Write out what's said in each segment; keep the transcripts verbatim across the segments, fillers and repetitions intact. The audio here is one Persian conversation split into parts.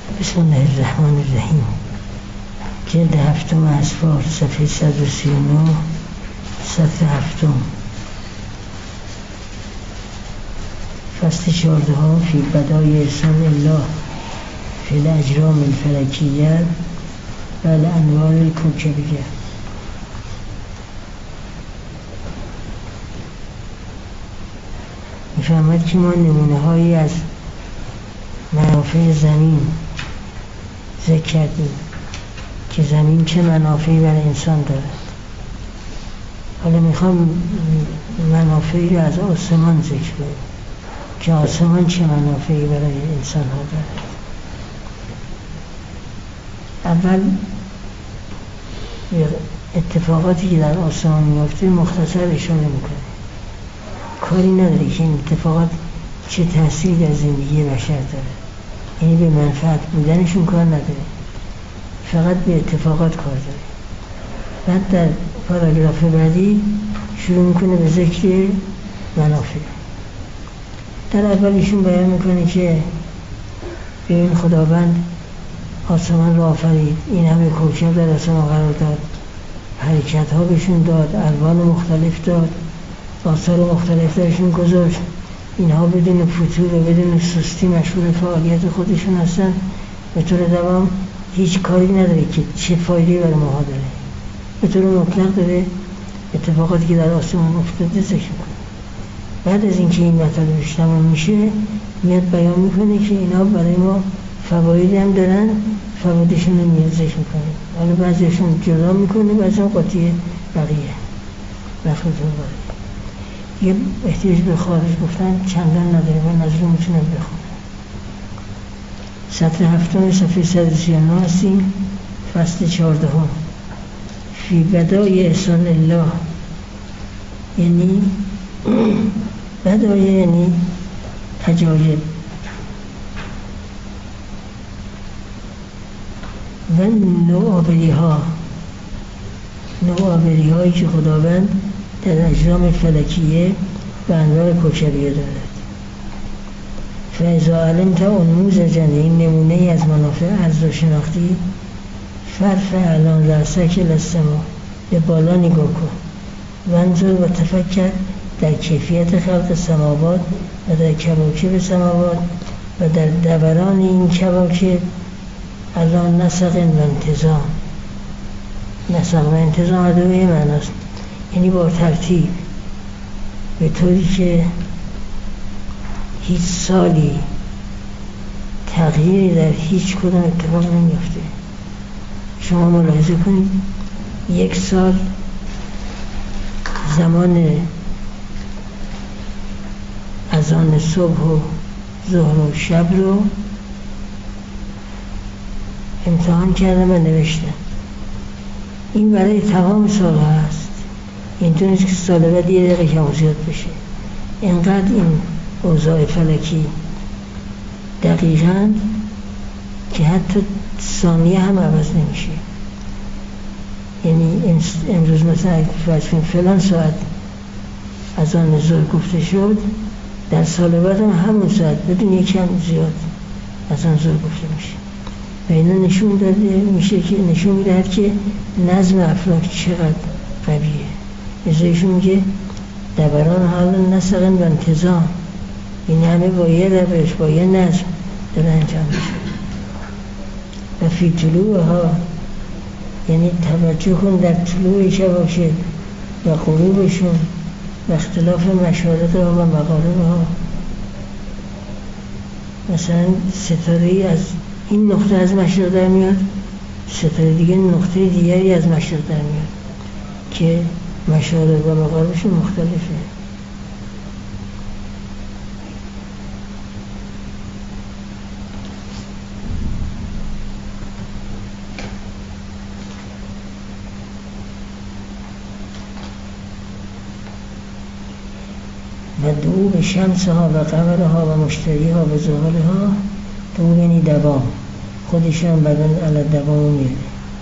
بسم الله الرحمن الرحیم. جلد هفتم اسفار، صفحه صد و سی و نه، صفحه هفتم. فصل چهاردهم. فی بدای احسان الله فی الاجرام الفلکیه و الانوار الکوکبیه. میفهمد که ما نمونه هایی از منافع زمین ذکر کردیم که زمین چه منافعی برای انسان دارد. حالا میخوام منافعی رو از آسمان ذکر کنم که آسمان چه منافعی برای انسان ها دارد. اول اتفاقاتی که در آسمان میفته مختصر اشاره میکنه. کاری نداره که این اتفاقات چه تأثیری در زندگی بشر داره، یعنی به منفعت بودنشون کار نداره، فقط به اتفاقات کار داره. بعد در پاراگراف بعدی شروع میکنه به ذکر منافع. در اولیشون بیان میکنه که ببین خداوند آسمان را آفرید، این همه کوکب در آسمان قرار داد، حرکت ها بهشون داد، الوان مختلف داد، آثار مختلف درشون گذاشت. اینها بدون فتور و بدون سستی مشغول فعالیت خودشون هستن، به طور دوام هیچ کاری نداره که چه فایده‌ای برای ماها داره. به طور مطلق داره اتفاقاتی که در آسمان افتاده ذکر میکنه. بعد از اینکه این مطالبش تمام میشه میاد بیان میکنه که اینا برای ما فوایدی هم دارن، فوایدشون رو میاد ذکر میکنه. حالا بعضیشون جدا میکنه، بعضیشون قاطی بقیه. رفتون برای یه احتیاج به خارج گفتن چندان نداره، من از رو میتونم بخونم. سطر هفتم صفحه صد و سی و نه هستیم. فصل چهاردهم. فی بدای احسان الله، یعنی بدای یعنی عجایب و نوآوری ها، نوآوری هایی که خداوند در اجرام فلکیه و انواع کوکبیه دارد. فاذا علمت انموذجا، این نمونه ای از منافع عرض و شناختی، فرفع الان رأسک للسما، به بالا نگاه کن، وانظر و تفکر در کیفیت خلق سماوات و در کواکب سماوات و در دوران این کواکب الان نسق و انتظام. نسق و انتظام دوی معناست، یعنی با ترتیب، به طوری که هیچ سالی تغییری در هیچ کدام اتفاق نمیفته. شما ملاحظه کنید یک سال زمان اذان صبح و ظهر و شب رو امتحان کردم و نوشتم. این برای تمام سال هست، اینطور نیست که سال بعد یه دقیقه کم و زیاد بشه. اینقدر این اوضاع فلکی دقیقاً که حتی ثانیه هم عوض نمیشه. یعنی امروز مثلا فرض کنید فلان ساعت از آن ظهر گفته شد، در سال بعد هم همون ساعت بدون یکم زیاد از آن ظهر گفته میشه. و اینا نشون داده میشه که نشون میدهد که نظم افلاک چقدر قویه. ازایشون میگه دوران حال نسقن و انتظام، این همه با یه روش با یه نظم داره انجام میشه. و فی طلوع ها، یعنی توجه کن در طلوع کواکب و غروبشون و اختلاف مشارق ها و مغارب ها. مثلا ستاره ای از این نقطه از مشرق در میاد، ستاره دیگه نقطه دیگری از مشرق در میاد که مشارق و مغاربشون مختلفه. و دو به شمس ها و قمر ها و مشتری ها و زحل ها، دو یعنی دوام، خودشون بدن علی دوام میره.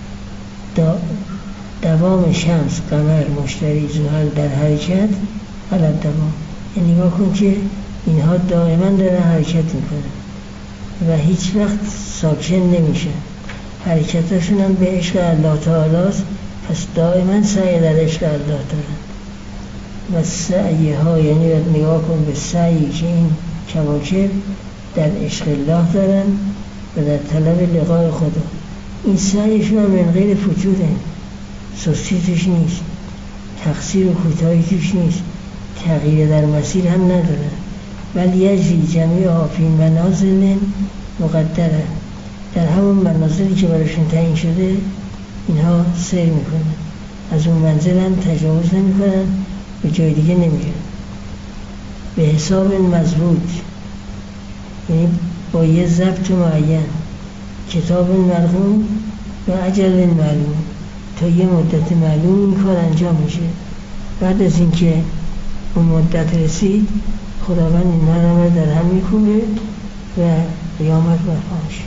دوام شمس، قمر، مشتری، زحل در حرکت علی دوام، یعنی نگاه کن که اینها دائما دارن حرکت میکنن. و هیچ وقت ساکن نمیشن. حرکتشون هم به عشق الله تعالی است، پس دائما سعی در عشق الله دارن و سعی ها، یعنی باید نگاه کن به سعی که این کواکب در عشق الله دارن و در طلب لقای خدا. این سعیشون هم من غیر فتوره، سستی توش نیست، تقصیر و کوتاهی توش نیست، تغییر در مسیر هم نداره. ولی یجری جمیع ها فی منازل مقدره، در همون منازلی که براشون تعیین شده اینها سیر میکنن، از اون منزل هم تجاوز نمیکنن، به جای دیگه نمیرن. به حساب مضبوط، یعنی با یه ضبط معین، کتاب مرقوم و اجل معلوم، تا یه مدت معلوم این کار انجام میشه. بعد از اینکه اون مدت رسید، خداوند اینها رو در هم میکنه و قیامت برپا میشه.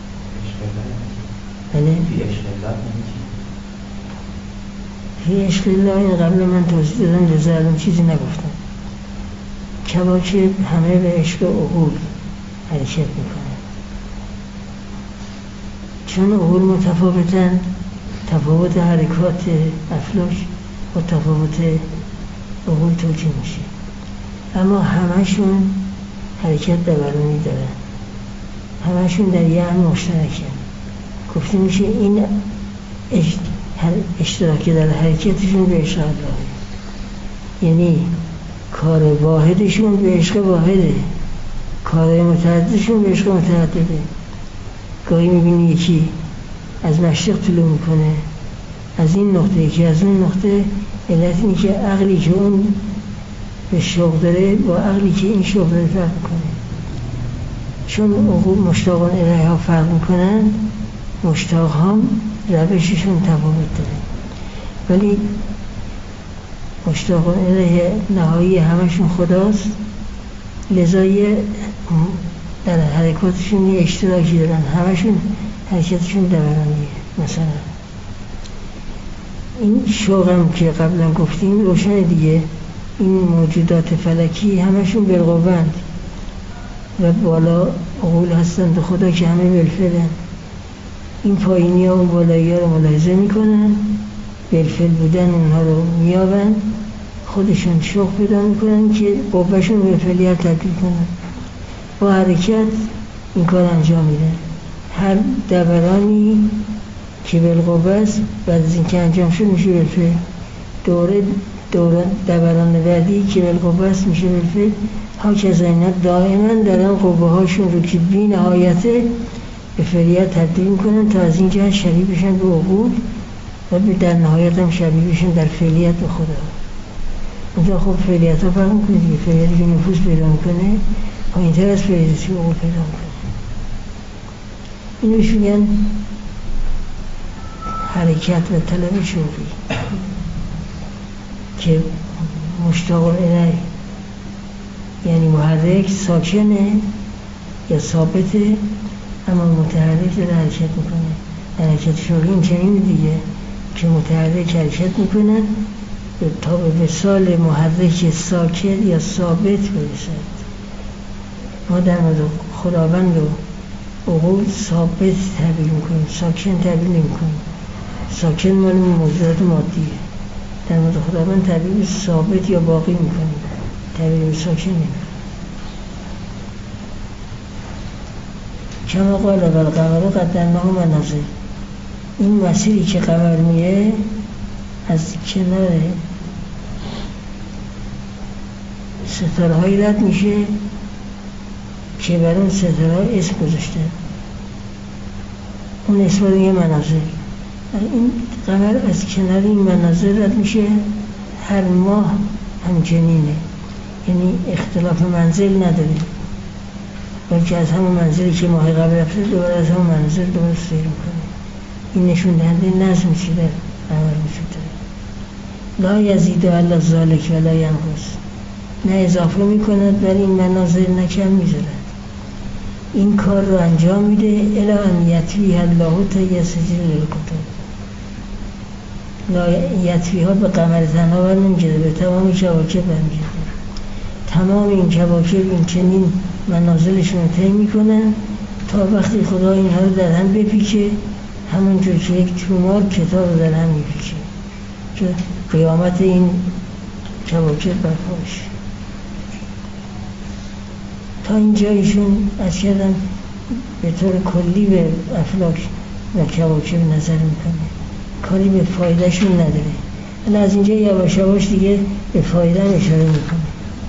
بله؟ فی عشق الله این قبل من توضیح دادم، لذا الان چیزی نگفتم. کواکب همه به عشق عقول حرکت میکنن، چون عقول متفاوتن، تفاوت حرکات افلاک و تفاوت عقول توجیه میشه، اما همشون حرکت دورانی دارن، همشون در یه هم مشترکن. گفته میشه این اشتراکی در حرکتشون به عشق الله، یعنی کار واحدشون به عشق واحده، کار متعددشون به عشق متعدده. گاهی میبینی یکی از مشرق طلوع میکنه از این نقطه، یکی از اون نقطه. علت اینه که عقلی که اون به شوق داره با عقلی که این شوق داره فرق میکنه. چون عقول مشتاقان الیه ها فرق میکنن، مشتاق هم روششون تفاوت داره، ولی مشتاقان الیه نهایی همشون خداست، لذا در حرکاتشون یه اشتراکی دارن، همشون حرکتشون دورانیه. مثلا این شوق هم که قبلا گفتیم روشن دیگه، این موجودات فلکی همشون بالقوه‌اند و بالا عقول هستند خدا که همه بالفعلن. این پایینی ها اون بالایی ها رو ملاحظه میکنن، بالفعل بودن اونها رو میابن، خودشون شوق پیدا میکنن که قوهشون به فعلیت تبدیل کنن، با حرکت این کار انجام میدن. هر دورانی که بالقوه است بعد از اینکه انجام شد میشه بالفعل، دوره دوران دوران بعدی که بالقوه است میشه بالفعل. ها که اینا دائما دارن قوه هاشون رو که بی نهایته به فعلیت تبدیل میکنن تا از این جهت شبیه بشن به عقول و در نهایت هم شبیه بشن در فعلیت به خدا. اونجا خب فعلیت ها فرق میکنه دیگه، فعلیتی که نفوذ پیدا میکنه پایین تر از فعلیتی که عقول پیدا میکنه. اینوش میگن حرکت و طلب شوقی که مشتاق الیه، یعنی محرک ساکنه یا ثابته اما متحرک داره حرکت میکنه. حرکت شوقی این چنین دیگه که متحرک حرکت میکنن تا به مثال محرک ساکت یا ثابت برسد. ما در مورد خداوند و عقول ثابت تعبیر میکنیم، ساکن تعبیر نمیکنیم. ساکن مال موجودات مادیه، در مورد خداوند تعبیر ثابت یا باقی میکنیم، تعبیر ساکن نمیکنیم. کما قال والقمر قدرناه منازل، این مسیری که قمر میه از کنار ستاره های رد میشه که بر اون ستاره ها اسم گذاشته، اون اسم رو میگه منازل. این قمر از کنار این منازل رد میشه، هر ماه همچنینه، یعنی اختلاف منزل نداره، بلکه از همون منزلی که ماه قبل رفته دوباره از همون منزل دوباره سیر میکنه. این نشون دهنده نظم چی در قمر وجود داره. لا یزید الا ذالک ولا ینقص، نه اضافه میکند ولی این منازل نه کم میذارد. این کار رو انجام میده الی ان یطویها الله تیسجل للکتب. لا یطویها به قمر تنها بر نمیگرده، به تمام کواکب برمیگرده. تمام این کواکب این چنین منازلشون رو طی میکنن تا وقتی خدا اینها رو در هم بپیچه، همونجور که یک تومار کتاب رو در هم میپیچه که قیامت این کواکب برپا بشه. تا اینجا ایشون از کردم به طور کلی به افلاک و کواکب نظر میکنه، کاری به فایدهشون نداره. ولی از اینجا یواش یواش دیگه به فایده اشاره میکنه.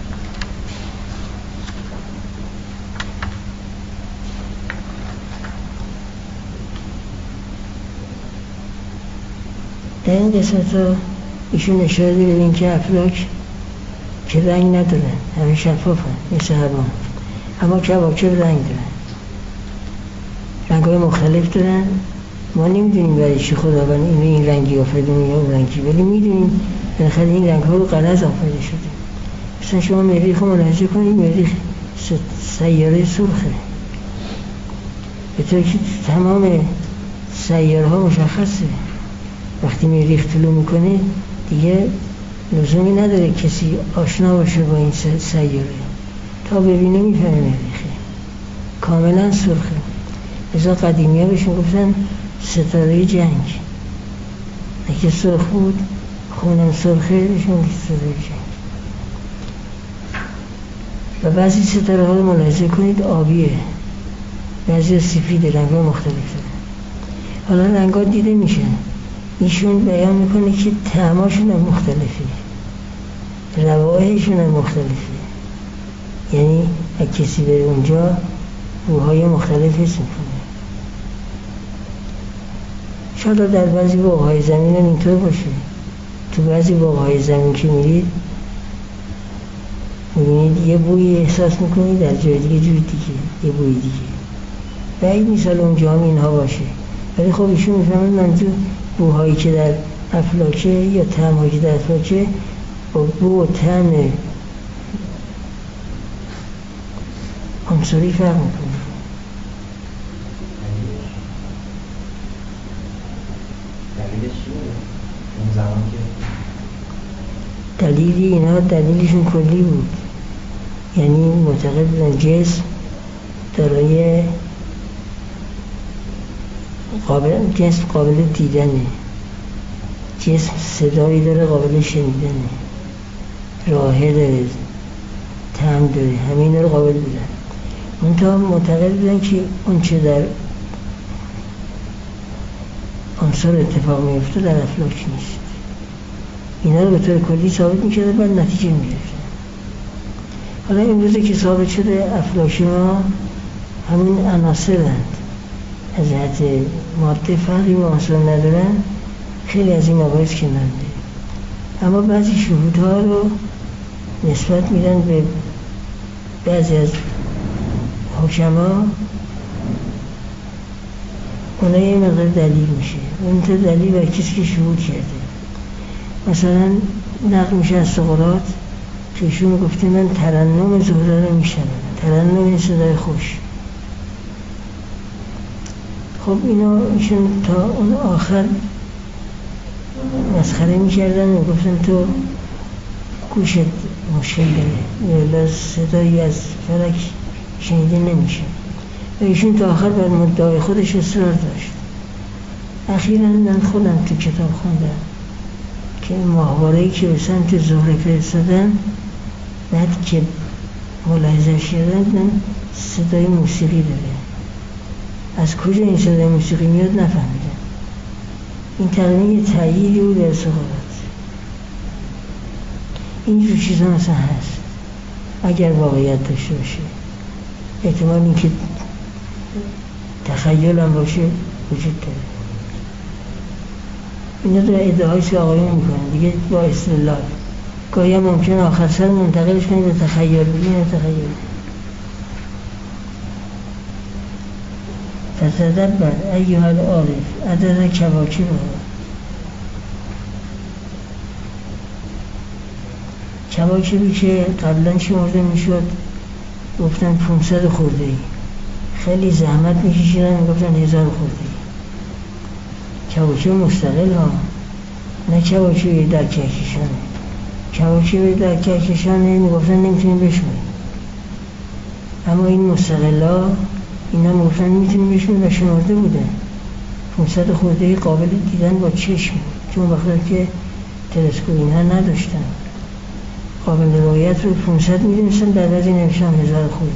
در این قسمت ها ایشون اشاره داره به این که افلاک که رنگ ندارن، همه شفاف هم مثل هوا، اما کواکب رنگ دارن، رنگ های مختلف دارن. ما نمیدونیم برای چی خداوند این این رنگی آفریده یا اون رنگی، ولی میدونیم بالاخره این رنگ ها رو غرض آفریده شده. مثلا شما مریخ رو ملاحظه کنید، مریخ سیاره سرخه، به طور که تمام سیاره ها مشخصه. وقتی مریخ طلوع میکنه دیگه لزومی نداره کسی آشنا باشه با این سیاره، تا ببینه میفهمه مریخه، کاملا سرخه. ازا قدیمی ها بهشون گفتن ستاره جنگ، اگه سرخ بود خونم سرخه بهشون ستاره جنگ. و بعضی ستاره ها رو ملاحظه کنید آبیه، بعضی سفید، رنگ ها مختلفه. حالا رنگ ها دیده میشن، ایشون بیان میکنه که طعماشون هم مختلفه، روایشون هم مختلفه. یعنی اگه کسی بره اونجا بوهای مختلف حس میکنه. شاید در بعضی باغ‌های زمین هم اینطور باشه. تو بعضی باغ‌های زمین که میرید میبینید یه بوی احساس میکنید، در جای دیگه جور دیگه یه بوی دیگه. بعید مثال اونجا هم اینها باشه، ولی خب ایشون میفهمن منظور بوهایی که در افلاکه یا طعم‌هایی که در افلاکه با بو و طعم عنصری فرق میکنه. دلیلش چی بود؟ اون زمان که دلیلی اینا دلیلشون کلی بود، یعنی معتقد بودن جسم دارای قابل جسم قابل دیدنه، جسم صدایی داره قابل شنیدنه، راهه داره، طعم داره، همه اینا رو قابل بودن. منتها معتقد بودن که اون چه در عنصر اتفاق میفته در افلاک نیست. اینا رو به طور کلی ثابت میکرده، بعد نتیجه میگرفتن. حالا امروزه که ثابت شده افلاک ما همین عناصرند، از جهت ماده فرقی با عنصر ندارن، خیلی از این مباحث کننده. اما بعضی شهودها رو نسبت میدن به بعضی از حکما، اونها یه مقدار دلیل میشه. اون تا دلیل بر کسی که شهود کرده. مثلا نقل میشه از سقراط که ایشون گفته من ترنم زهره رو میشنم، ترنم این صدای خوش. خب اینا ایشون تا اون آخر مسخره میکردن و گفتن تو گوشت مشکل داره، ولی صدایی از فلک شنیده نمیشه. و ایشون تا آخر بر مدعای خودش اصرار داشت. اخیراً من خودم تو کتاب خوندم که ماهواره‌ای که به سمت زهره فرستادن، بعد که ملاحظه کردن من صدای موسیقی داره، از کجا این صدای موسیقی میاد نفهمیدم. این تقریبا یه تأییدی بود در سقراط. اینجور چیزا مثلا هست، اگر واقعیت داشته باشه. احتمال این که تخیل هم باشه وجود داره. اینا در ادعایش که آقایون میکنن دیگه با استدلال. گاهی هم ممکن آخر سر منتقلش کنید به تخیل، بگیم تخیل. فتدبر ایها العارف عدد کواکب. کواکبی که قبلا شمرده میشد گفتن پونصد خورده ای، خیلی زحمت میکشیدن گفتن هزار خورده ای. کواکب مستقل ها، نه کواکبی در کهکشانه. کواکبی در کهکشانه میگفتن نمیتونیم بشماریم، اما این مستقل ها اینا گفتن میتونیم بشون و شمرده بودن پانصد خورده قابل دیدن با چشم، چون وقتی که تلسکوپ اینها نداشتن قابل رؤیت رو پانصد میدونستن، در بعضی نوشتن هزار خورده.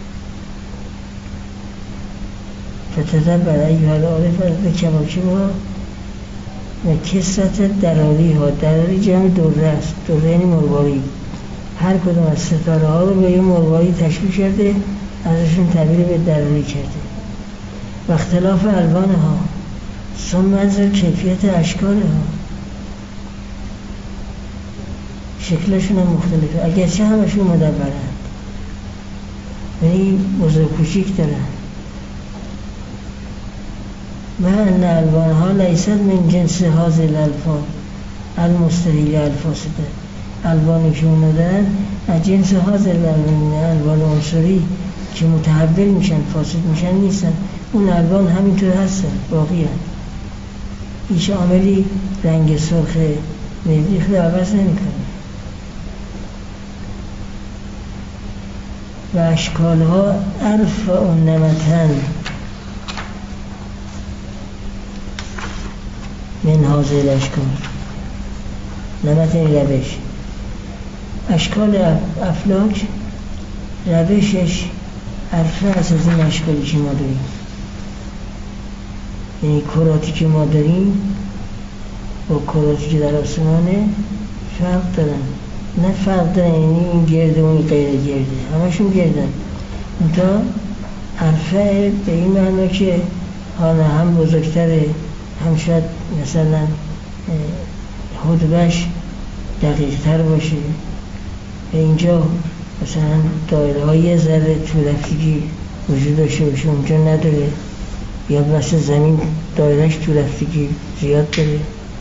فتدبر ایها العارف از کواکبها و کثرت دراری ها. دراری جمع دوره است، دوره یعنی مروارید. هر کدوم از ستاره ها رو به یه مروارید تشبیه کرده، ازشون تعبیر به دراری کرده. و اختلاف الوان ها، ثم از کیفیت اشکال ها، شکلشون هم مختلفه، اگرچه همشون مدورند ولی بزرگ کوچیک دارن. و ان الوانها لیست من جنس هذه الالفاظ المستحیل الفاسده. الوانی که اونو دارن از جنس هذه الالوان عنصری که متحول میشن، فاسد میشن نیستن. اون الوان همینطور هستن، باقی هستن. هیچ عاملی رنگ سرخ مریخ رو عوض نمیکنه. و اشکالها عرف و نمتن من هذه الاشکال. نمت این روش، اشکال افلاک روشش عرفه از از این اشکالی که ما داریم. یعنی کراتی که ما داریم با کراتی که در آسمانه فرق دارن. نه فرق دارن یعنی این گرده و این غیر گرده، همشون گردن. منتها عرفه به این معنا که حالا هم بزرگتره، هم شاید مثلا حدبش دقیق تر باشه. به اینجا مثلا دایره های یه ذره طولفتگی وجود داشته باشه، اونجا نداره. یا مثل زمین دایرهش طولفتگی زیاد داره.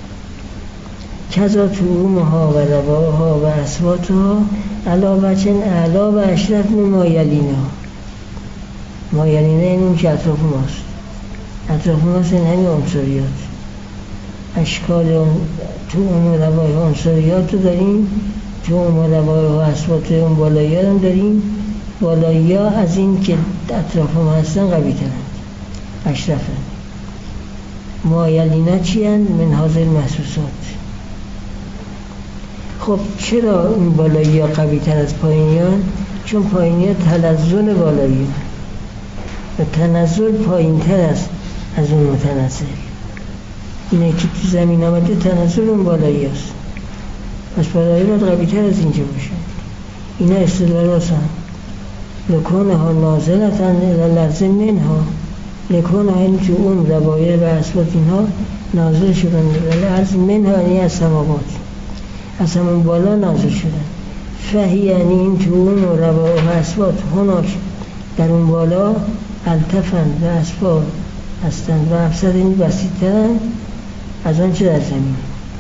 کذا طعومها و رواها و اصواتها علاوه اعلا و اشرف مایلینا. مایلینا این اون که اطراف ماست، اطراف ماست این همین عنصریات. اشکال طعوم و روای عنصریات رو داریم، طعوم و روای و اصوات اون بالایی ها هم داریم. بالایی ها از این که اطراف ما هستن قوی ترند، اشرفن. مایلینا چی هست؟ من حاضر محسوسات. خب چرا این بالایی ها قوی تر از پایینی ها؟ چون پایینی ها تنزل بالایی ها و تنزل پایین تر است از اون متنزل. اینه که تو زمین آمده تنزل اون بالایی هست، پس بالایی ها قوی تر از اینجا باشه. اینا استدلال هستن. لکونه ها نازلتن لرزه منها. لکونه ها این تو اون روایه و اصوات اینها نازل شدن لرزه منها، یعنی از سماوات، از همون بالا نازل شدن. فهی یعنی این تو اون روایه و اصوات هناک در اون بالا التفن و اسفال هستند و افسد این بسیط ترند از آنچه در زمین.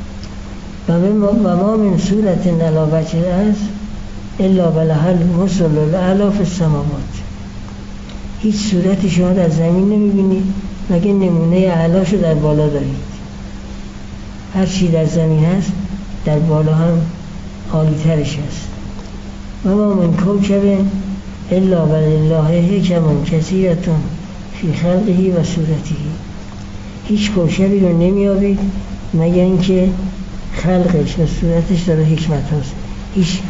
و ما من صورت نلاوچه است الا بلحل مسل الاعلا فی السماوات. هیچ صورت شما در زمین نمیبینید مگه نمونه اعلاشو در بالا دارید. هر چی در زمین هست در بالا هم عالی ترش هست. و ما من کوکب الا ولله حکم کثیرة فی خلقه و صورته. هیچ کوکبی رو نمیابید مگر اینکه خلقش و صورتش داره حکمت هست. هیچ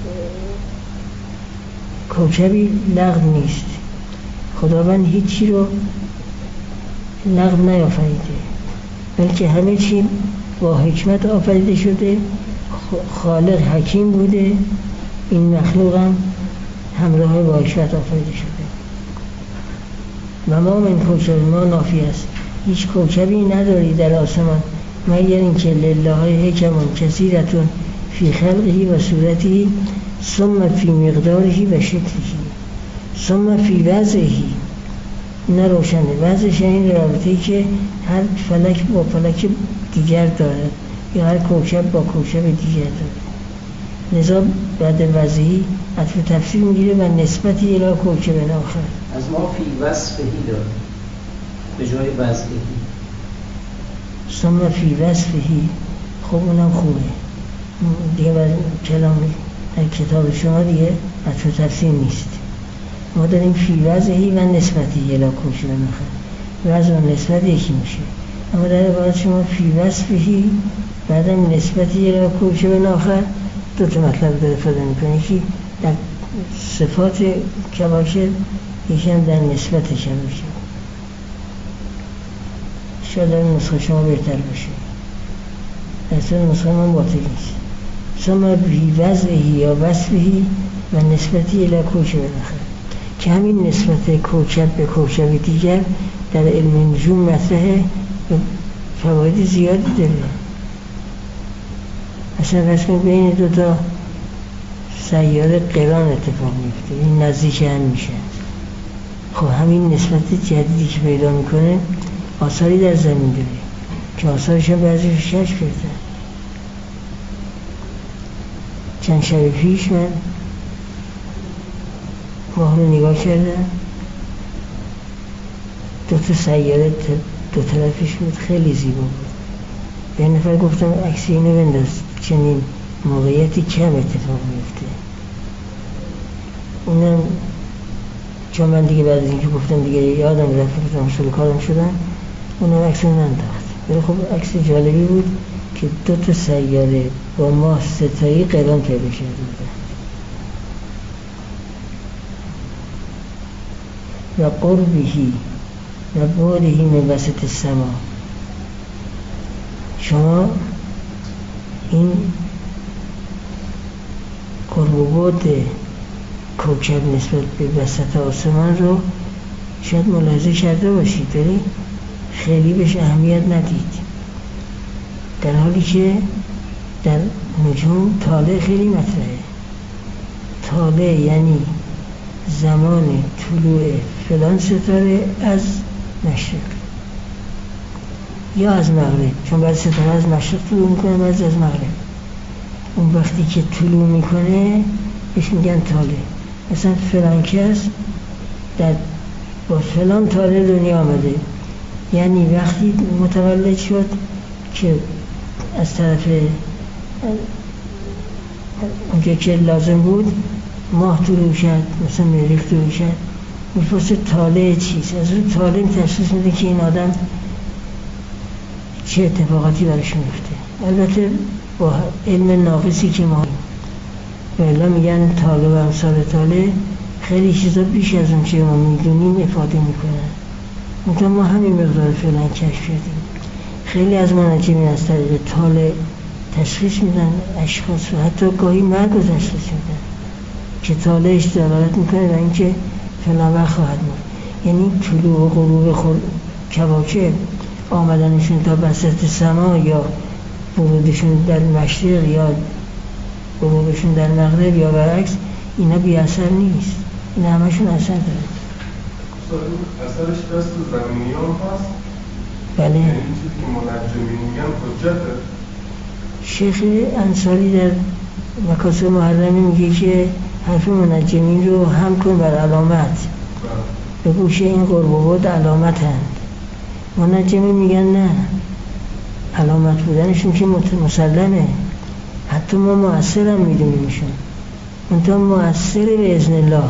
کوکبی لغو نیست. خداوند هیچی رو لغو نیافریده، بلکه همه چی با حکمت آفریده شده. خالق حکیم بوده، این مخلوق هم همراه با حکمت آفریده شده. و ما من کوکب، ما نافی است، هیچ کوکبی نداری در آسمان مگر اینکه لله حکم کثیرة فی خلقه و صورته ثم فی مقداره و شکله ثم فی وضعه. اینا روشنه. وضعش این رابطه‌ای که هر فلک با فلک دیگر دارد یا هر کوکب با کوکب دیگر دارد. لذا بعد وضعی عطف تفسیر میگیره و نسبتی الی کوکب آخر. از ما فی وصفهی داره به جای وضعهی. ثم فی وصفهی. خب اونم خوبه دیگه. بعد کلام در کتاب شما دیگه عطف تفسیر نیست. ما داریم فی وضعی و نسبتی الی کوکب نخل، وضع و نسبت یکی میشه. اما در عبارت شما فی وصفی بعدم نسبتی الی کوکب نخل دو تا مطلب داره افاده میکنه، یکی در صفات کواکب، یکی هم در نسبت کواکب. شاید در نسخه شما بهتر باشه، در صورت نسخه من باطل نیست. ثم فی وضعی یا وصفی و نسبتی الی کوکب نخل، که همین نسبت کوکب به کوکب دیگر در علم نجوم مطرحه و فواید زیادی داره. اصلا رسم بین دو تا سیاره قران اتفاق میفته، این نزدیک هم میشه. خب همین نسبت جدیدی که پیدا میکنه آثاری در زمین داره که آثارش هم بعضی کشف کردن. چند شب پیش من ماه رو نگاه کردم، دو تا سیاره دو طرفش بود، خیلی زیبا بود. به نفر گفتم عکس اینو بنداز، چنین موقعیتی کم اتفاق میفته. اونم چون من دیگه بعد از اینکه گفتم دیگه یادم رفت، گفتم شروع کارم شدم، اونم عکس رو ننداخت. ولی خب عکس جالبی بود که دو تا سیاره با ماه ستایی قران پیدا کرده بودن. و قربهی و بعدهی من وسط السما. شما این قرب و بعد کوکب نسبت به وسط آسمان رو شاید ملاحظه کرده باشید، ولی خیلی بهش اهمیت ندید، در حالی که در نجوم طالع خیلی مطرحه. طالع یعنی زمان طلوع فلان ستاره از مشرق یا از مغرب، چون بعضی ستاره از مشرق طلوع میکنه، بعضی از مغرب. اون وقتی که طلوع میکنه بهش میگن طالع. مثلا فلان کس در با فلان طالع دنیا آمده، یعنی وقتی متولد شد که از طرف اونجا که لازم بود ماه طلوع شد، مثلا مریخ طلوع شد، میپرسه طالع چیست؟ از اون طالع تشخیص میده که این آدم چه اتفاقاتی براش میفته. البته با علم ناقصی که ما بله میگن طالع و امثال طالع خیلی چیزا بیش از اون چه ما میدونیم افاده میکنن. مثلا ما همین مقدار فعلا کشف کردیم. خیلی از منجمین از طریق طالع تشخیص میدن اشخاص و حتی گاهی مرگ رو تشخیص میدن که طالعش دلالت میکنه و اینکه فلان وقت خواهد بود. یعنی طلوع و غروب خود کواکب، آمدنشون تا وسط سما یا ورودشون در مشرق یا غروبشون در مغرب یا برعکس، اینا بی اثر نیست، این همشون اثر داره. اثرش دست زمینی هم هست؟ بله. یعنی چیزی که منجمین میگن حجته؟ شیخ انصاری در مکاسب محرمی میگه که حرف منجمین رو هم کن بر علامت، به گوشه این قرب و بعد علامت هست. منجمین میگن نه، علامت بودنشون که مسلمه، حتی ما مؤثر هم میدونیمشون، منطقه مؤثر به اذن الله،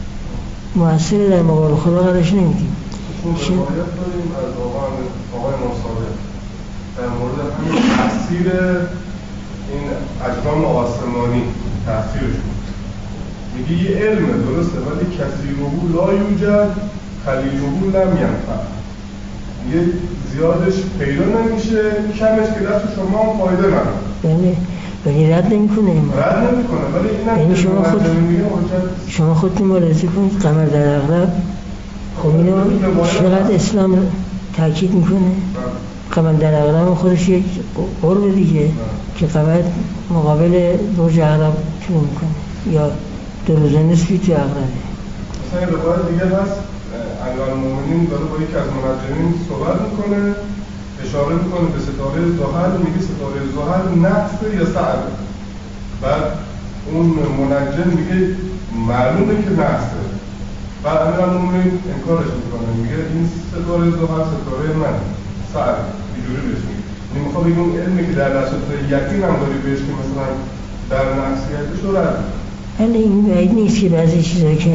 مؤثر در مقابل خدا قرارش نمیدیم. چون روایت داریم از آقای مصادق در مورد همین تأثیر این اجرام آسمانی، تأثیرشون میگه یه علمه درسته، ولی کثیرهو لا یوجد قلیلهو لم ینفع. یه زیادش پیدا نمیشه، کمش که دست شما هم فایده نداره. بله، ولی رد نمی کنه این رد نمی کنه، ولی این هم شما خود شما خودتون ملاحظه کنید قمر در اغلب خب اینو چقدر اسلام تاکید میکنه. قمر در اغلب خودش یک قرب دیگه که قمر مقابل برج عقرب شروع میکنه یا دو روزه نصفی توی عقربه. مثلا یه روایت دیگه هست، امیرالمومنین داره با یکی از منجمین صحبت میکنه، اشاره میکنه به ستاره زحل، میگه ستاره زحل نحسه یا سعد. بعد اون منجم میگه معلومه که نحسه. بعد امیرالمومنین انکارش میکنه، میگه این ستاره زحل ستاره من سعد، اینجوری بهش میگه. این میخواه بگه اون علمی که در دست یقین هم داری بهش که مثلا در نحسیتش رو رد. ولی این بعید نیست که بعضی چیزایی که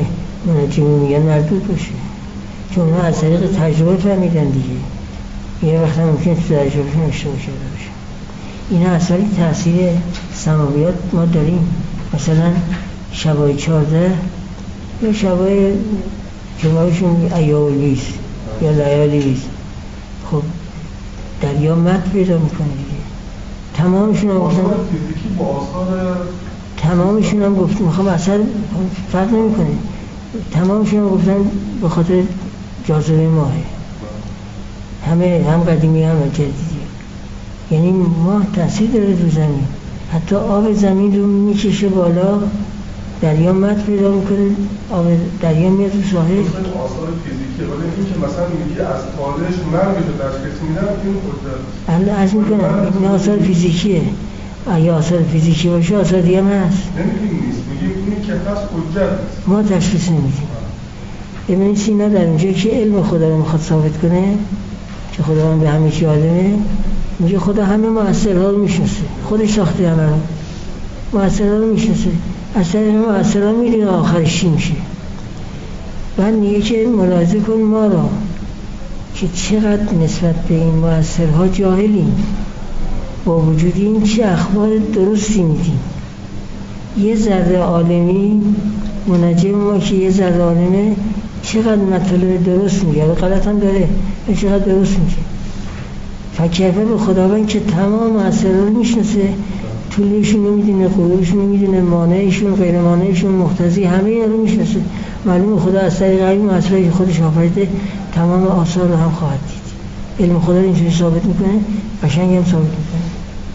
منجمون میگن مردود باشه، چون اونها از طریق تجربه فهمیدن دیگه. یه وقت هم ممکن تو تجربهشون اشتباه کرده باشه. این اصلا تاثیر سماویات ما داریم. مثلا شبای چهارده یا شبای جمعهشون ایاولیس یا لیالیس، خب دریا مد پیدا میکنه دیگه. تمامشون هم گفتن فیزیکی با آثار تمامشون هم گفتن میخوام اثر فرق نمیکنه، تمامشون هم گفتن به خاطر جاذبه ماهه، همه هم قدیمی هم جدیدی. یعنی ماه تاثیر داره تو زمین، حتی آب زمین رو میکشه بالا، دریا مد پیدا میکنه، آب دریا میاد تو ساحل. آثار فیزیکی، ولی این که مثلا میگی از تالش مرگش رو تشخیص میدن، این قدرت الان از میکنم این آثار فیزیکیه. اگه آثار فیزیکی باشه آثار دیگه هم هست. نمیگیم نیست، میگیم اینی که هست حجت نیست، ما تشخیص نمیدیم. ببینید سینا در اونجا که علم خدا رو میخواد ثابت کنه که خداوند به همه چی عالمه، میگه خدا همه مؤثرها رو میشناسه، خودش ساخته همه رو، مؤثرها رو میشناسه، از طریق مؤثرها میدونه آخرش چی میشه. بعد میگه که ملاحظه کن ما را که چقدر نسبت به این مؤثرها جاهلیم، با وجود این چه اخبار درستی میدیم. یه ذره عالمی منجم ما که یه ذره عالمه چقدر مطالب درست میگه و غلط هم داره، چقدر درست میگه. فکرفه به خداوند که تمام مؤثرها رو میشناسه، طولشون رو میدونه، غروبشون رو میدونه، مانعشون، غیر مانعشون، مقتضی، همه اینا رو میشناسه. معلومه خدا از طریق این مؤثرهایی که خودش آفریده تمام آثار رو هم خواهد دید. علم خدا رو اینجوری ثابت میکنه، قشنگ هم ثابت میکنه.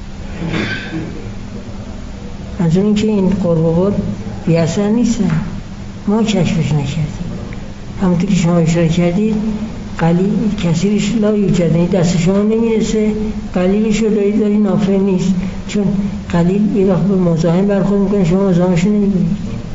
منظور این که این قرب و بعد بی اثر نیستن، ما کشفش نکردیم. همونطور که شما اشاره کردید قلیل کثیرش لا یوجد، یعنی دست شما نمیرسه، قلیلش رو دارید دارید نافع نیست، چون قلیل یه وقت به مزاحم برخورد میکنه، شما مزاحمش رو نمیگیرید.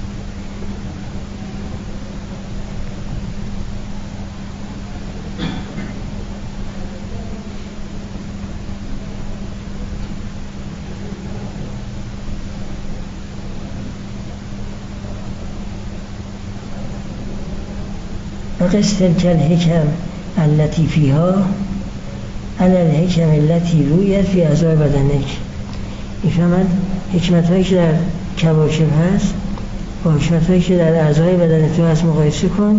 وقس تلك الحكم التي فيها على الحكم التي رویت فی اعضای بدنک. میفهمد حکمت هایی که در کواکب هست با حکمت هایی که در اعضای بدن تو هست مقایسه کن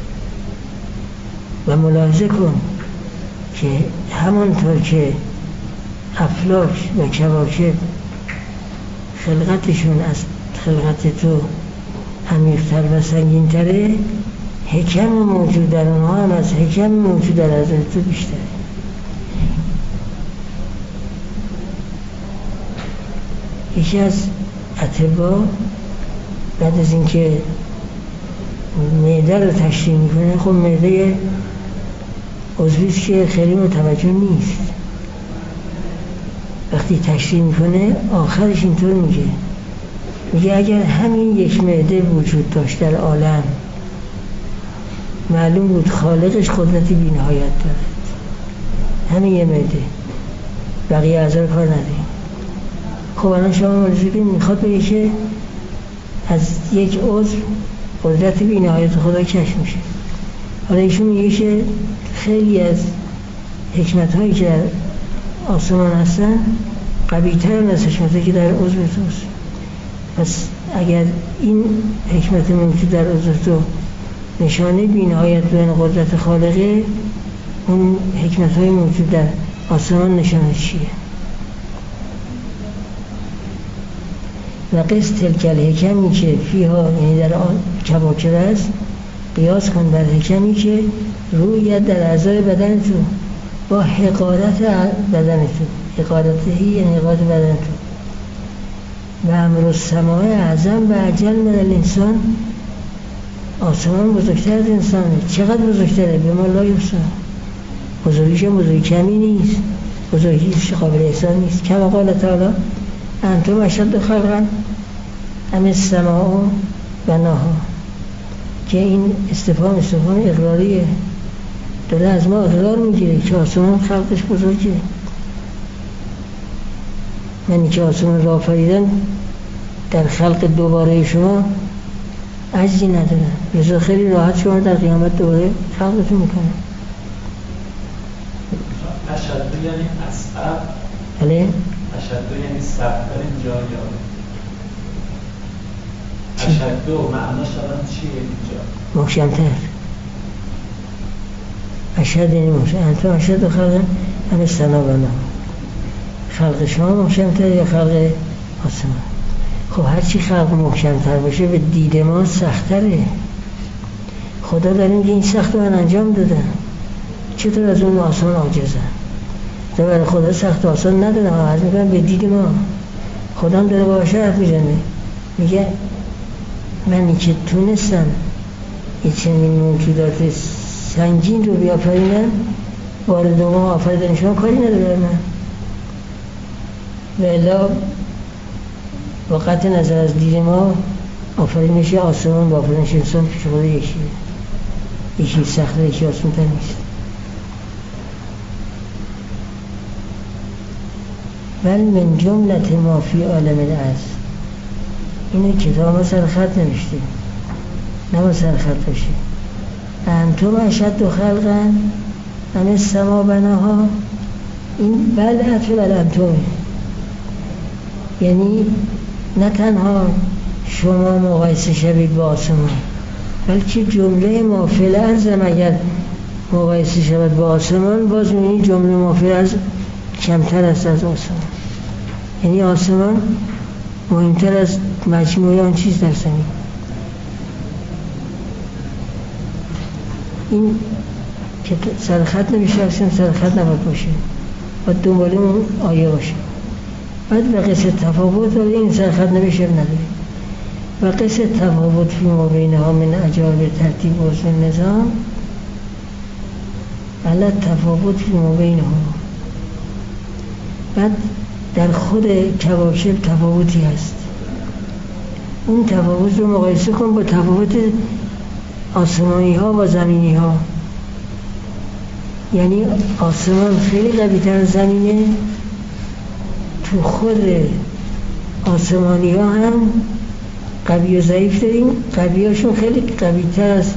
و ملاحظه کن که همانطور که افلاک و کواکب خلقتشون از خلقت تو عمیق‌تر و سنگین‌تره، حکم موجود در اونها هم از حکم موجود در حضرت تو بیشتره. یکی از اطباء بعد از اینکه معده رو تشریح میکنه، خب معده عضویست که خیلی متوجه نیست، وقتی تشریح میکنه آخرش اینطور میگه میگه اگر همین یک معده وجود داشت در عالم، معلوم بود خالقش قدرتی بی‌نهایت دارد. همین یه معده، بقیه اعضا کار نداره. خب الان شما ملاحظه کنید میخواد بگه که از یک عضو قدرت بی‌نهایت خدا کشف میشه. حالا ایشون میگه که خیلی از حکمت هایی که در آسمان هستن قوی‌تر از حکمت هایی که در عضو توست. پس اگر این حکمت موجود در عضو تو نشانه بی‌نهایت بین قدرت خالقه، اون حکمت های موجود در آسمان نشانه چیه؟ و قصد تلک الحکمی که فیها، یعنی در کواکب است، قیاس کن در حکمی که رویت در اعضای بدن تو با حقارت بدن تو، حقارتهی یعنی حقارت بدن تو، و امر السماع اعظم و اجل من الانسان، آسمان بزرگتر از انسانه. چقدر بزرگتره؟ به ما لا یحصی. بزرگیش هم بزرگی کمی نیست، بزرگیش قابل احسان نیست. کما قال تعالی انتم اشد خلقا ام السماء بناها، که این استفهام استفهام اقراریه، داره از ما اقرار میگیره که آسمان خلقش بزرگه. یعنی که آسمان را آفریدن در خلق دوباره شما عجزی ندارن. لذا خیلی راحت شما در قیامت دوباره خلقتون میکنن. اشد یعنی اصعب؟ بله؟ اشد یعنی سخت‌تر اینجا یا اشد معناش الان چیه اینجا؟ محکم‌تر. اشد یعنی محکم. انتم اشد خلق همه سنا بنا. خلق شما محکم‌تر یا خلق آسمان؟ خب هرچی خلق محکم‌تر باشه به دید ما سخت‌تره. خدا داره میگه این سخت رو من انجام دادم، چطور از اون آسان عاجزم؟ در برای خدا سخت و آسان ندارم، عرض میکنم به دید ما. خدا هم داره با حرف میزنه، میگه منی که تونستم این چنین موجودات سنگین رو بیافرینم، وارد ما آفریدن شما کاری نداره من. و الا با قطع نظر از دید ما آفرینش آسمان با آفرینش انسان پیش خدا یکیه. یکی سخته یکی آسان تر نیست. بل من جملت ما فی عالم الارض. اینو کتاب ما سر خط نوشته، نه ما سر خط باشه. انتم اشد خلقا ام السما بناها. این بل عطف بل انتمه، یعنی نه تنها شما مقایسه شوید با آسمان، بلکه جمله ما فی الارض اگر مقایسه شود با آسمان، باز می‌بینید جمله ما فی الارض کمتر است از آسمان. یعنی آسمان مهمتر از مجموعه آن چیز در زمین. این که سرخط نمیشه، اصلا سرخط نباید باشه، باید دنباله اون آیه باشه. بعد به قصه تفاوت داره، این سرخط نمیشه نداره. و قصه تفاوت فی ما بینها من عجایب ترتیب و حسن نظام، علت تفاوت فی ما بینها. بعد در خود کواکب تفاوتی هست. اون تفاوت رو مقایسه کن با تفاوت آسمانی ها و زمینی ها. یعنی آسمان خیلی قوی تر از زمینه، تو خود آسمانی ها هم قوی و ضعیف داریم. قوی هاشون خیلی قوی تر از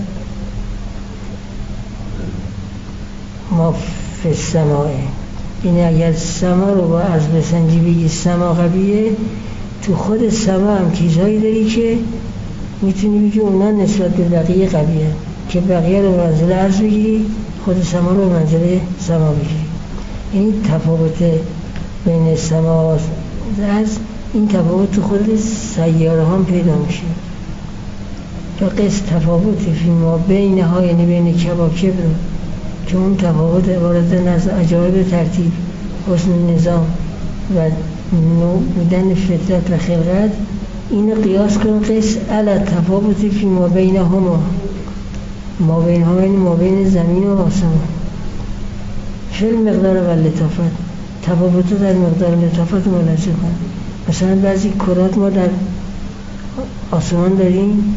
ما فی السماء. یعنی اگر سما رو با از بسنجی بگی سما قویه، تو خود سما هم چیزهایی داری که میتونی بگی اونا نسبت به بقیه قویه، که بقیه رو منزله عرض بگیری، خود سما رو منزله سما بگیری. این تفاوت بین سما و عرض، این تفاوت تو خود سیاره هم پیدا میشه. تا قصد تفاوتی فی ما بین ها، یعنی بین کواکب رو، که اون تفاوت عبارت از عجایب ترتیب، حسن نظام و نوع بودن فطرت و خلقت، اینو قیاس کن قصد علی تفاوتی فی ما بین هما. ما بین ها یعنی ما بین زمین و آسمان. فی مقدار و لطافت، تفاوت در مقدار لطافت ملاحظه کن. مثلا بعضی کرات ما در آسمان داریم،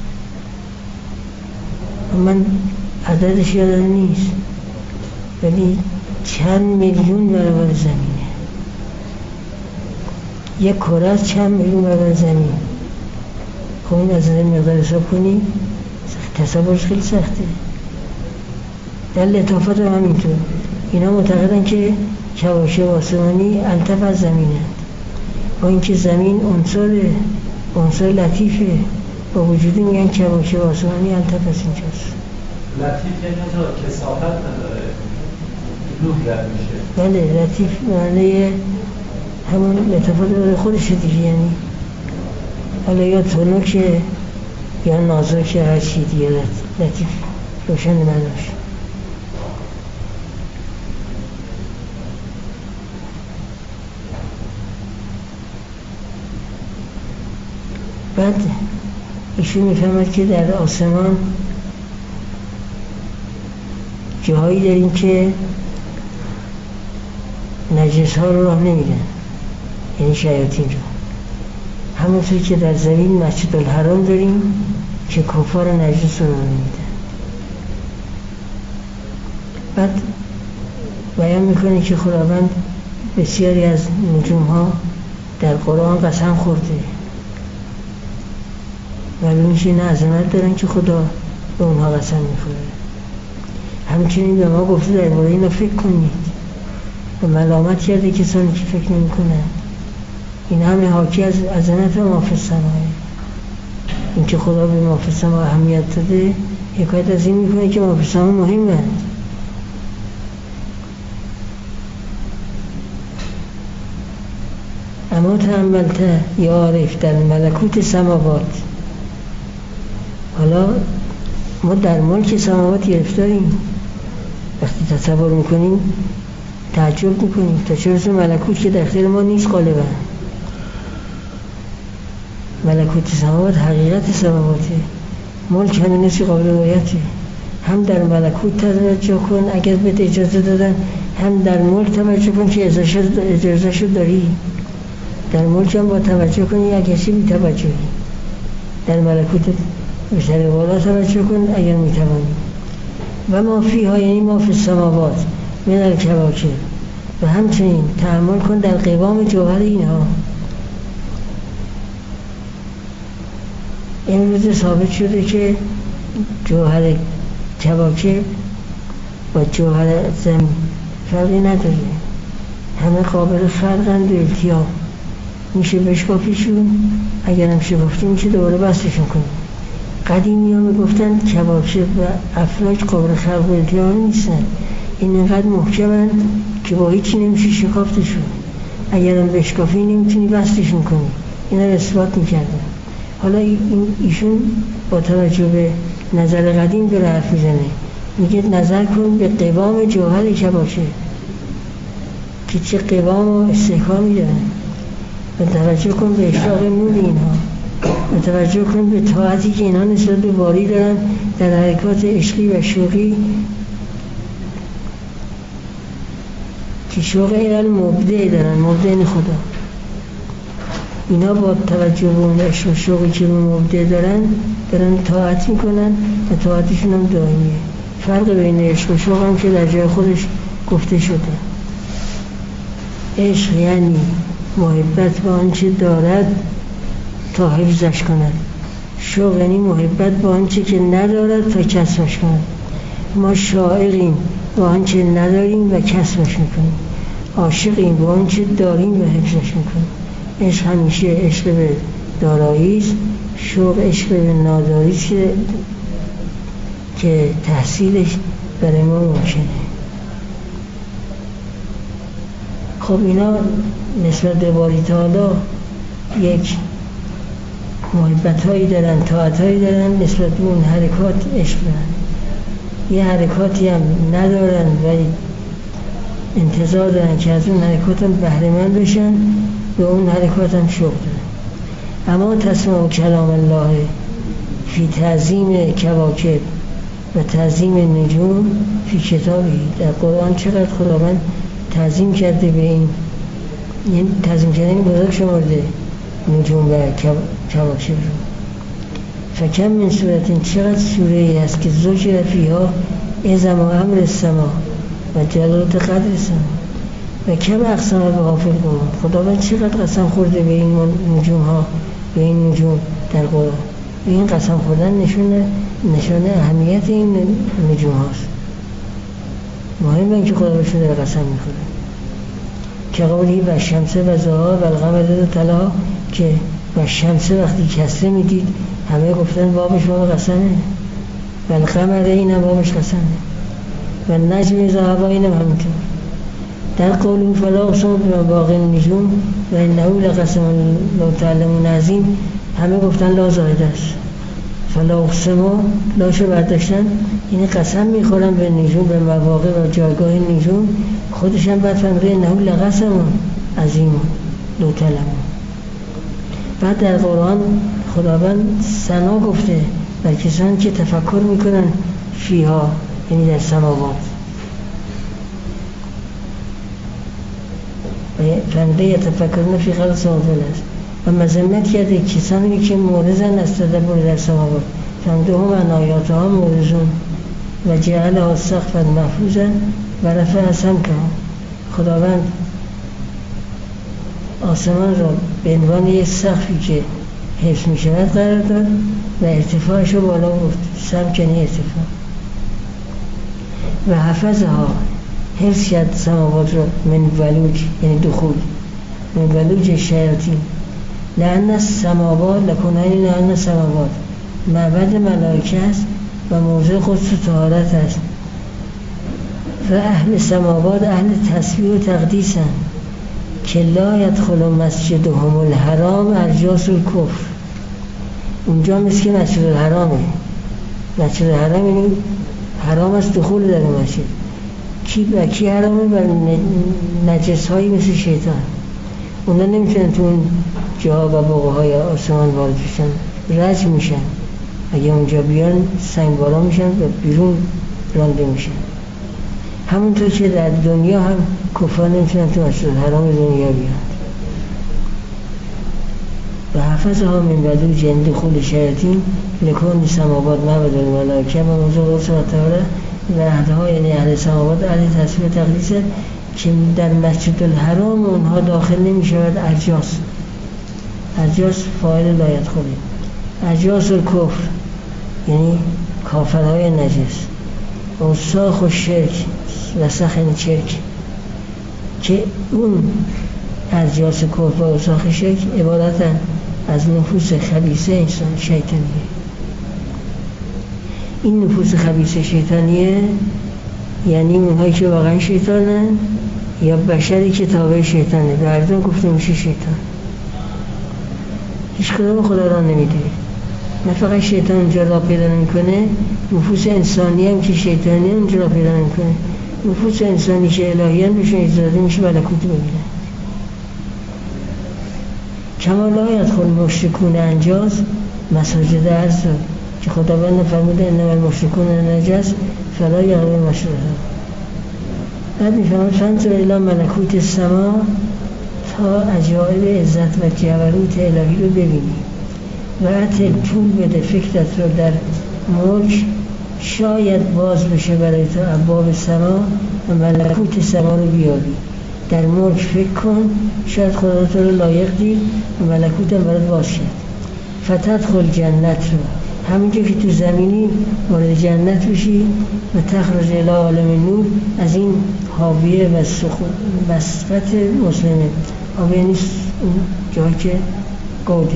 من عددش یادم نیست، ولی چند میلیون برابر زمینه. یک کره چند میلیون برابر زمین. خب این از این مقدار حساب کنی، تصورش خیلی سخته. در لطافت هم همینطور. اینا معتقدن که کواکب آسمانی الطف از زمینه، با اینکه زمین عنصر عنصر لطیفه، با وجودی میگن کواکب آسمانی الطف از اینجاست. لطیف یعنی جا کثافت نداره، روح رد میشه. بله، لطیف معنی همون لطافت داره خودشه دیگه. یعنی حالا یا تنکه یا نازکه، هر چی دیگه لطیف روشن معناش. بعد ایشون میفهمد که در آسمان جاهایی داریم که نجس ها رو راه نمیدن، یعنی شیاطین رو. همونطور که در زمین مسجد الحرام داریم که کفار نجس رو راه نمیدن. بعد بیان میکنه که خداوند بسیاری از نجوم ها در قرآن قسم خورده. معلوم میشه نه عظمت دارن که خدا به اونها قسم میخوره. همچنین به ما گفته درباره اینا فکر کنید و ملامت کرده کسانی که فکر نمی کنن. این همه حاکی از عظمت ما فی السماء. این که خدا به ما فی السماء اهمیت داده حکایت از این میکنه که ما فی السماء مهمند. اما تأملت یا عارف در ملکوت سماوات. حالا ما در ملک سماوات گرفتاریم. وقتی تصور میکنیم تعجب میکنیم تا چه رسه ملکوت که در اختیار ما نیست غالبا. ملکوت سماوات حقیقت سماواته. ملک همین نسی قابل رویته. هم در ملکوت توجه کن اگر بهت اجازه دادن، هم در ملک توجه کن که اجازه شد داری. در ملک هم با توجه کنی اگر چی بی توجهی. در ملکوت به سر بالا توجه کن اگر می توانی. و ما فیها یعنی ما فی السماوات من الکواکب. و همچنین تأمل کن در قوام جوهر اینها. امروز ثابت شده که جوهر کواکب با جوهر زمین فرقی نداره، همه قابل فرقند و التیام. میشه بشکافیشون، اگر هم شکافتی میشه دوباره بستشون کنیم. قدیمی ها میگفتن کواکب و افلاک قابل خلق و التیام نیستن، این اینقدر محکمند که با هیچی نمیشه شکافتشون، اگر هم بشکافی نمیتونی بستشون کنی. این رو اثبات میکردن. حالا این ایشون با توجه به نظر قدیم داره حرف میزنه، میگه نظر کن به قوام جوهر کواکب که چه قوام و استحکامی دارن، و توجه کن به اشراق نور اینها، و توجه کن به طاعتی که اینها نسبت به باری دارن در حرکات عشقی و شوقی که شوق ایران مبدع دارن، مبدع خدا. اینا با توجه به اون عشق و شوقی که مبدع دارن دارن طاعت میکنن و طاعتشون هم دائمیه. فرق بین عشق و شوق هم که در جای خودش گفته شده. عشق یعنی محبت به آنچه دارد تا حفظش کند. شوق یعنی محبت به آنچه که ندارد تا کسبش کند. ما شائقیم به آنچه نداریم و کسبش میکنیم، عاشقیم به آنچه داریم و حفظش میکنیم. عشق همیشه عشق به دارایی است، شوق عشق به ناداری است که که تحصیلش برای ما ممکنه. خب اینا نسبت به باری تعالی یک محبت هایی دارن، طاعت هایی دارن، نسبت به اون حرکات عشق دارن. یه حرکاتی هم ندارن و انتظار دارن که از اون حرکات هم بهره مند بشن، به اون حرکات هم شوق دارن. اما تسمع کلام الله فی تعظیم کواکب و تعظیم نجوم فی کتابی. در قرآن چقدر خداوند تعظیم کرده به این، یعنی تعظیم کردن بزرگ شمارده نجوم و کواکب رو. فکم من صورت، چقدر سوره ای هست که ذکر فیها عظم و امر السما و جلالت قدر السما و کم اقسام به غافل قرآن. خداوند چقدر قسم خورده به این نجوم ها، به این نجوم در قرآن. به این قسم خوردن نشونه نشانه اهمیت این نجوم هاست. مهمه که خدا بهشون داره قسم میخوره. که قولی و شمسه و زها و القمر و طلا، که و شمسه وقتی کسره میدید همه گفتن بابش باب قسمه، و القمر این هم بابش قسمه، و نجم ذهبا این هم همینطور. در قولون فلا اقسم بمواقع النجوم و انه لقسم لو تعلمون عظیم، همه گفتن لا زائده است. فلا اقسم لاشو برداشتن، یعنی قسم میخورن به نجوم، به مواقع و جایگاه نجوم. خودشم بعد فهمیده انه لقسم عظیم لو تعلمون. بعد در قرآن خداوند ثنا گفته بر کسانی که تفکر میکنن فیها، یعنی در سماوات. فهمیده یتفکرون فی خلق السماوات است و مذمت کرده کسانی که مورزن از تدبر در سماوات. فهمیده هم ان آیات ها مورزون و جعل ها سقفا محفوظا و رفع سمکا. خداوند آسمان را به عنوان یک سقفی که حفظ می شود قرار داد و ارتفاعش رو بالا برد، سمکنی ارتفاع و حفظها، حفظ کرد سماوات رو من ولوج، یعنی دخول من ولوج شیاطین، لأن السماوات لکنانی لأن السماوات معبد ملائکه است و موضع قدس و طهارت است و اهل سماوات اهل تسبیح و تقدیس هستند که لا یدخل مسجدهم الحرام ارجاس الکفر. اونجا مثل که مسجد الحرامه، مسجد الحرام یعنی حرام است دخول در مسجد. کی با کی حرامه؟ بر نجس هایی مثل شیطان. اونا نمیتونن تو اون جاها و بقعهای آسمان وارد بشن، رجم میشن، اگه اونجا بیان سنگبارا میشن و بیرون رانده میشن. همونطور که در دنیا هم کفار نمیتونن تو مسجد الحرام دنیا بیان. و حفظها من ولوج دخول شیاطین لکون سماوات معبد الملائکه و موضوع قدس و طهارت و اهلها، یعنی اهل سماوات اهل تسبیح و تقدیس که در مسجد الحرام اونها داخل نمی شود. ارجاس، ارجاس فاعل لا یدخل، ارجاس الکفر یعنی کافرهای نجس، اوساخ و شرک، وسخ یعنی چرک، که اون ارجاس کفر و اوساخ شرک عبارتن از نفوس خبیثه انسان شیطانیه. این نفوس خبیثه شیطانیه یعنی اونهایی که واقعا شیطانن یا بشری که تابع شیطانه، به هر دو گفته میشه شیطان. هیچ کدوم خدا را نمیده. نه فقط شیطان اونجا را پیدا نمیکنه، نفوس انسانی هم که شیطانی اونجا را پیدا نمیکنه. نفوس انسانی که الهی هم بهشون اجازه میشه ملکوت ببینن. کما لا یدخل مشرکون انجاز مساجد ارض، که خداوند فرموده انما المشرکون نجس فلا یقربوا المسجد الحرام. بعد میفهمد فانظر الی ملکوت السما، تا عجایب عزت و جبروت الهی رو ببینی و عطل طول بده فکرت رو در ملک، شاید باز بشه برای تو ابواب سما و ملکوت سما رو بیابی. در ملک فکر کن، شاید خدا تو رو لایق دید و ملکوت هم برات باز کرد. فتدخل جنت رو، همینجا که تو زمینی وارد جنت بشی و تخرج الی عالم نور، از این حاویه و مسقط مسلمه. حاویه نیست اون جایی که گوده.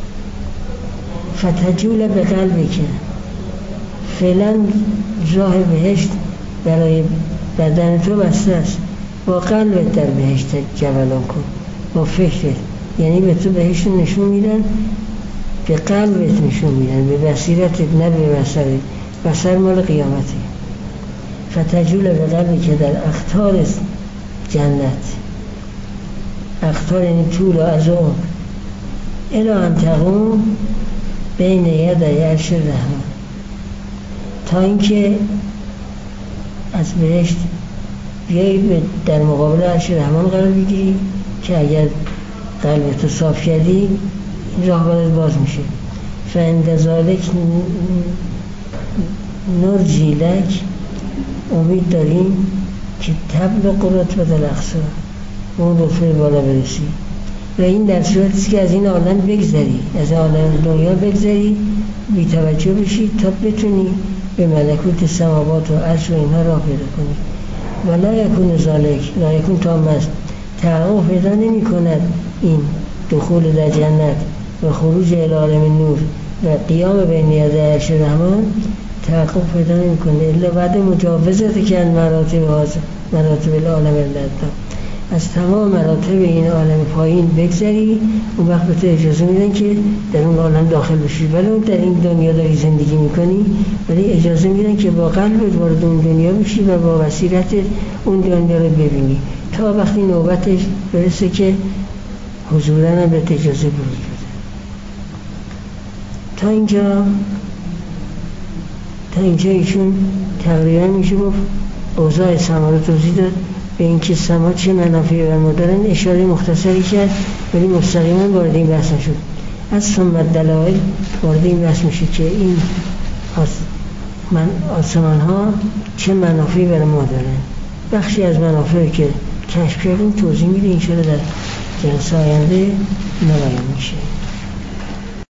فتجول به قلبی که فعلا راه بهشت برای بدن تو بسته است، با قلبت در بهشت جولان کن، با فکرت. یعنی به تو بهشت نشون میدن، به قلبت نشون میدن، به بصیرتت نه به بصرت. بصر مال قیامته. فتجول به قلبی که در اقطار جنت، اقطار یعنی طول و عرض، الی ان تقوم بین یدی عرش الرحمن، تا اینکه از بهشت بیایی در مقابل عرش رحمان قرار بگیری که اگر قلبتو صاف کردی این راه برات باز میشه. فعند ذالک نرجی لک، امید داریم که تبلغ رتبة الاقصی، اون رتبه بالا برسی. و این در صورتی که از این عالم بگذری، از عالم دنیا بگذری، بی توجه بشی تا بتونی به ملکوت سماوات و عرش و اینها راه پیدا کنی. و لا یکون ذالک، لا یکون تام است، تحقق پیدا نمی کند این دخول در جنت و خروج الی عالم نور و قیام بین یدی عرش رحمان، تحقق پیدا نمی کنه الا بعد مجاوزت که مراتب هاست، مراتب العالم الادنا، از تمام مراتب این عالم پایین بگذری، اون وقت به تو اجازه میدن که در اون عالم داخل بشی. ولی اون در این دنیا داری زندگی میکنی، ولی اجازه میدن که با قلبت وارد اون دنیا بشی و با بصیرتت اون دنیا رو ببینی، تا وقتی نوبتش برسه که حضوراً هم به اجازه ورود بده. تا اینجا تا اینجا ایشون تقریبا میشه گفت اوضاع سما رو توضیح داد، به اینکه سما چه منافعی بر ما دارن اشاره مختصری کرد، ولی مستقیما وارد این بحث نشد. از ثم دلایل وارد این بحث میشه که این آسمان ها چه منافعی بر ما دارن. بخشی از منافعی که کشف کردیم توضیح میده، این شده در جلسه آینده نمایان میشه.